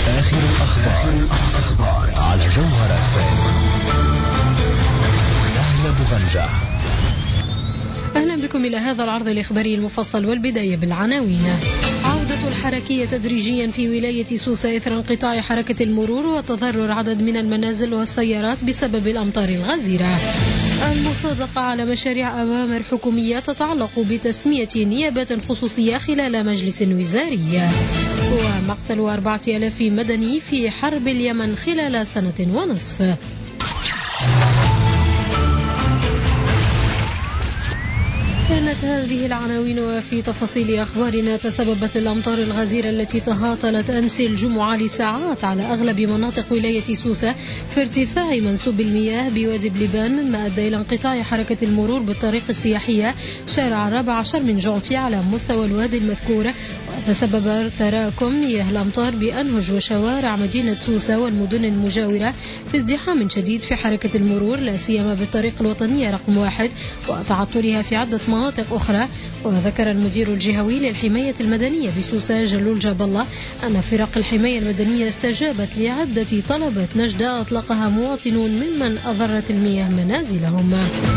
آخر الأخبار على جوهرة نهلة بغنجة. أهلا بكم إلى هذا العرض الإخباري المفصل، والبداية بالعناوين. عودة الحركية تدريجيا في ولاية سوسة إثر انقطاع حركة المرور وتضرر عدد من المنازل والسيارات بسبب الأمطار الغزيرة. المصادقة على مشاريع أوامر حكومية تتعلق بتسمية نيابات خصوصية خلال مجلس وزاري. ومقتل 4000 مدني في حرب اليمن خلال سنة ونصف. كانت هذه العناوين. وفي تفاصيل أخبارنا، تسببت الأمطار الغزيرة التي تهاطلت أمس الجمعة لساعات على أغلب مناطق ولاية سوسة في ارتفاع منسوب المياه بوادي بلبان، مما أدى إلى انقطاع حركة المرور بالطريق السياحية شارع 14 من جونتي على مستوى الوادي المذكور. وتسبب تراكم مياه الأمطار بأنهج وشوارع مدينة سوسة والمدن المجاورة في ازدحام شديد في حركة المرور، لا سيما بالطريق الوطنية رقم 1 وتعطلها في عدة مناطق أخرى. وذكر المدير الجهوي للحماية المدنية بسوسة جلول جاب الله أن فرق الحماية المدنية استجابت لعدة طلبات نجدة أطلقها مواطنون ممن أضرت المياه منازلهم.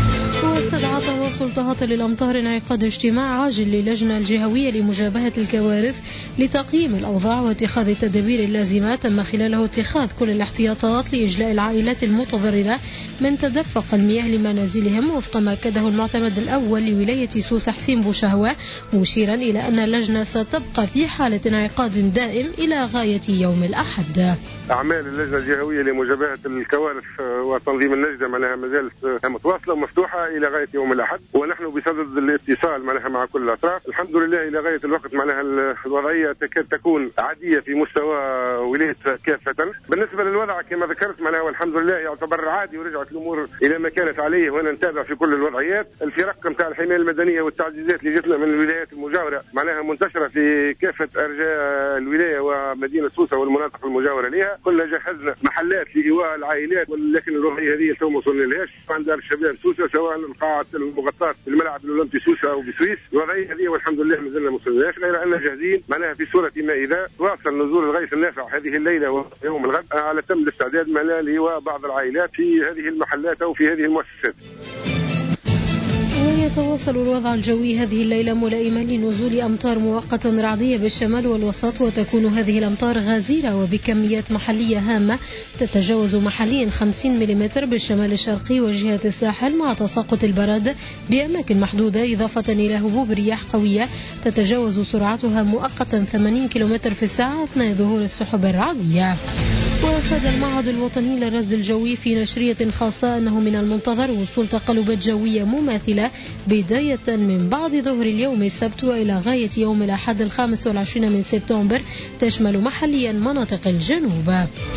واستدعى تواصل تهاطل الأمطار انعقاد اجتماع عاجل للجنة الجهوية لمجابهة الكوارث لتقييم الأوضاع واتخاذ التدابير اللازمة، تم خلاله اتخاذ كل الاحتياطات لإجلاء العائلات المتضررة من تدفق المياه لمنازلهم وفق ما أكده المعتمد الأول لولاية سوسة حسين بوشهوة، مشيرا إلى أن اللجنة ستبقى في حالة انعقاد دائم إلى غاية يوم الأحد. أعمال اللجنة الجهوية لمجابهة الكوارث وتنظيم النجدة معناها ما زالت متواصلة ومفتوحة إلى غاية يوم الأحد، ونحن بصدد الاتصال معناها مع كل الأطراف. الحمد لله إلى غاية الوقت معناها الوضعية تكاد تكون عادية في مستوى ولاية كافة. بالنسبة للوضع كما ذكرت معناها والحمد لله يعتبر عادي، ورجعت الأمور إلى ما كانت عليه، وأنا نتابع في كل الوضعيات. الفرق نتاع الحماية المدنية والتعزيزات اللي جتنا من الولايات المجاورة معناها منتشرة في كافة أرجاء الولاية ومدينة سوسة والمناطق المجاورة لها. كلنا جهزنا محلات لإيواء العائلات، ولكن الوضعية هذه تو ما وصلنالهاش عند دار الشباب سوسة، سواء القاعة المغطاة في الملعب الأولمبي سوسة أو بسويس. الوضعية هذه والحمد لله مازلنا ما وصلنالهاش، غير أننا جاهزين معناها في صورة ما إذا تواصل نزول الغيث النافع هذه الليلة ويوم الغد على تم الاستعداد معناها لإيواء بعض العائلات في هذه المحلات أو في هذه المؤسسات. ويتواصل الوضع الجوي هذه الليلة ملائما لنزول أمطار مؤقتا رعدية بالشمال والوسط، وتكون هذه الأمطار غزيرة وبكميات محلية هامة تتجاوز محليا 50 ملم بالشمال الشرقي وجهة الساحل، مع تساقط البرد بأماكن محدودة، إضافة إلى هبوب رياح قوية تتجاوز سرعتها مؤقتا 80 كم في الساعة أثناء ظهور السحب الرعدية. وأفاد المعهد الوطني للرصد الجوي في نشرية خاصة أنه من المنتظر وصول تقلبات جوية مماثلة بداية من بعد ظهر اليوم السبت وإلى غاية يوم الأحد 25 من سبتمبر، تشمل محليا مناطق الجنوب.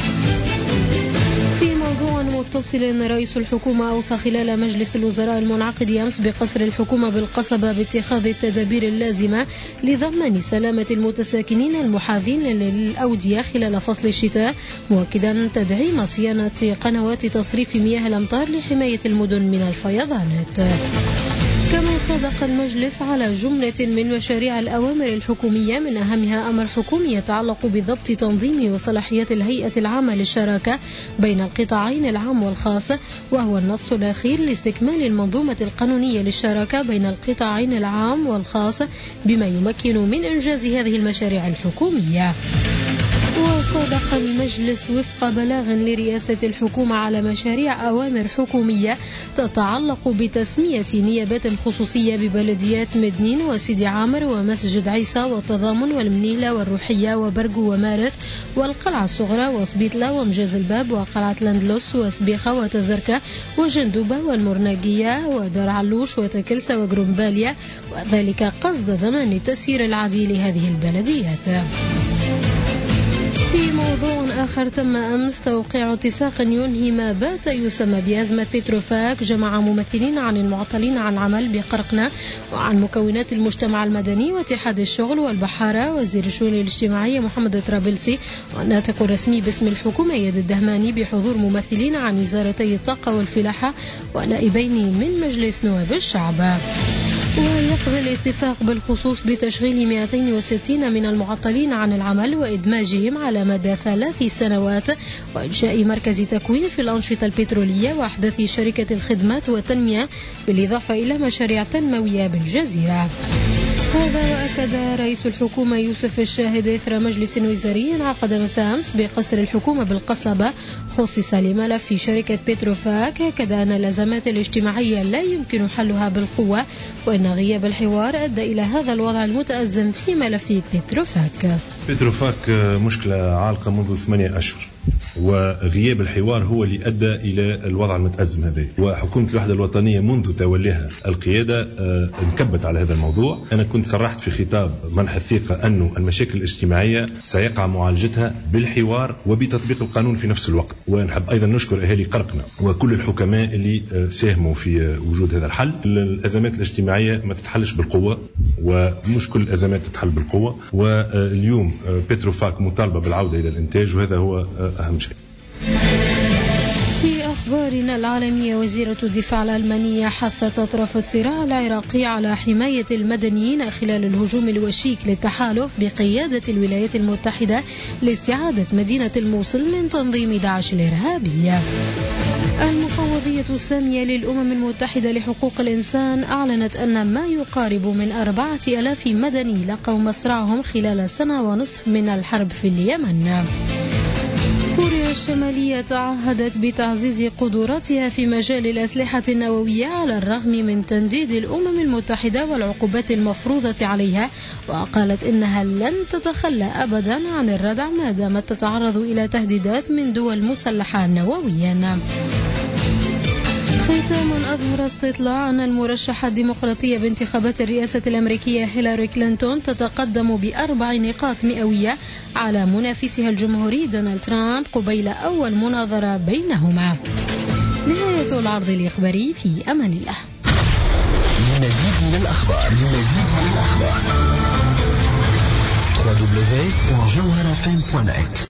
في موضوع متصل، رئيس الحكومة أوصى خلال مجلس الوزراء المنعقد أمس بقصر الحكومة بالقصبة باتخاذ التدابير اللازمة لضمان سلامة المتساكنين المحاذين للأودية خلال فصل الشتاء، مؤكدا تدعيم صيانة قنوات تصريف مياه الأمطار لحماية المدن من الفيضانات. كما صادق المجلس على جملة من مشاريع الأوامر الحكومية، من أهمها أمر حكومي يتعلق بضبط تنظيم وصلاحيات الهيئة العامة للشراكة بين القطاعين العام والخاص، وهو النص الأخير لاستكمال المنظومة القانونية للشراكة بين القطاعين العام والخاص بما يمكن من إنجاز هذه المشاريع الحكومية. وصادق المجلس وفق بلاغ لرئاسة الحكومة على مشاريع أوامر حكومية تتعلق بتسمية نيابات خصوصية ببلديات مدنين وسيدي عامر ومسجد عيسى والتضامن والمنيلة والروحية وبرقو ومارث والقلعة الصغرى وصبيطلة ومجاز الباب وقلعة لاندلس وسبيخة وتزركة وجندوبة والمرناقية ودار علوش وتكلسة وقرنبالية، وذلك قصد ضمان التسيير العادي لهذه البلديات. في موضوع آخر، تم أمس توقيع اتفاق ينهي ما بات يسمى بأزمة بتروفاك، جمع ممثلين عن المعطلين عن العمل بقرقنة وعن مكونات المجتمع المدني واتحاد الشغل والبحارة. وزير الشؤون الاجتماعية محمد الطرابلسي والناطق الرسمي باسم الحكومة يد الدهماني بحضور ممثلين عن وزارتي الطاقة والفلاحة ونائبين من مجلس نواب الشعب. ويقضي الاتفاق بالخصوص بتشغيل 260 من المعطلين عن العمل وإدماجهم على مدى 3 سنوات وإنشاء مركز تكوين في الأنشطة البترولية وأحداث شركة الخدمات والتنمية بالإضافة إلى مشاريع تنموية بالجزيرة. هذا وأكد رئيس الحكومة يوسف الشاهد إثر مجلس وزاري انعقد مساء أمس بقصر الحكومة بالقصبة خصص لملف في شركة بتروفاك، كذا أن الأزمات الاجتماعية لا يمكن حلها بالقوة وأن غياب الحوار أدى إلى هذا الوضع المتأزم في ملف بتروفاك. بتروفاك مشكلة عالقة منذ 8 أشهر، وغياب الحوار هو اللي أدى إلى الوضع المتأزم هذا. وحكومة الوحدة الوطنية منذ توليها القيادة انكبت على هذا الموضوع. أنا كنت صرحت في خطاب منح الثقة أنه المشاكل الاجتماعية سيقع معالجتها بالحوار وبتطبيق القانون في نفس الوقت. ونحب أيضا نشكر أهالي قرقنة وكل الحكماء اللي ساهموا في وجود هذا الحل. الأزمات الاجتماعية ما تتحلش بالقوة، ومش كل الأزمات تتحل بالقوة، واليوم بتروفاك مطالبة بالعودة إلى الإنتاج، وهذا هو أهم شيء. في أخبارنا العالمية، وزيرة الدفاع الألمانية حثت أطراف الصراع العراقي على حماية المدنيين خلال الهجوم الوشيك للتحالف بقيادة الولايات المتحدة لاستعادة مدينة الموصل من تنظيم داعش الإرهابي. المفوضية السامية للأمم المتحدة لحقوق الإنسان أعلنت أن ما يقارب من 4000 مدني لقوا مصرعهم خلال 1.5 سنة من الحرب في اليمن. كوريا الشمالية تعهدت بتعزيز قدراتها في مجال الأسلحة النووية على الرغم من تنديد الأمم المتحدة والعقوبات المفروضة عليها، وقالت إنها لن تتخلى أبدا عن الردع ما دامت تتعرض إلى تهديدات من دول مسلحة نوويا. ختاما، أظهر استطلاع أن المرشحة الديمقراطية بانتخابات الرئاسة الأمريكية هيلاري كلينتون تتقدم ب4 نقاط مئوية على منافسها الجمهوري دونالد ترامب قبيل أول مناظرة بينهما. نهاية العرض الإخباري، في أمان الله. لمزيد من الأخبار www.jawharafm.net